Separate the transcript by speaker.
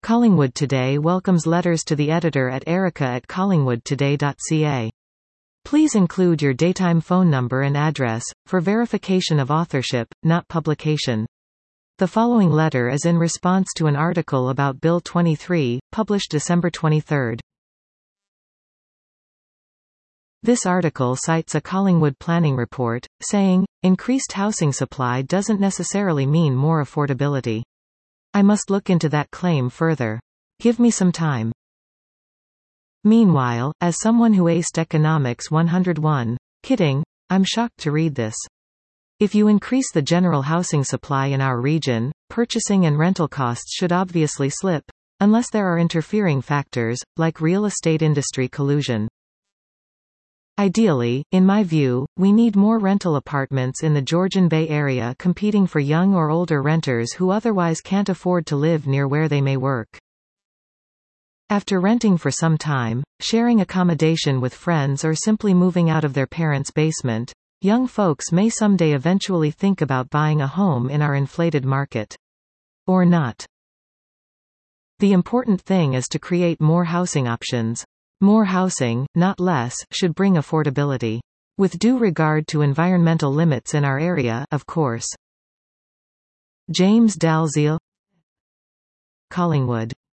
Speaker 1: Collingwood Today welcomes letters to the editor at erica@collingwoodtoday.ca. Please include your daytime phone number and address, for verification of authorship, not publication. The following letter is in response to an article about Bill 23, published December 23. This article cites a Collingwood planning report, saying, "Increased housing supply doesn't necessarily mean more affordability. I must look into that claim further. Give me some time." Meanwhile, as someone who aced Economics 101, kidding, I'm shocked to read this. If you increase the general housing supply in our region, purchasing and rental costs should obviously slip, unless there are interfering factors, like real estate industry collusion. Ideally, in my view, we need more rental apartments in the Georgian Bay Area competing for young or older renters who otherwise can't afford to live near where they may work. After renting for some time, sharing accommodation with friends or simply moving out of their parents' basement, young folks may someday eventually think about buying a home in our inflated market. Or not. The important thing is to create more housing options. More housing, not less, should bring affordability. With due regard to environmental limits in our area, of course. James Dalziel, Collingwood.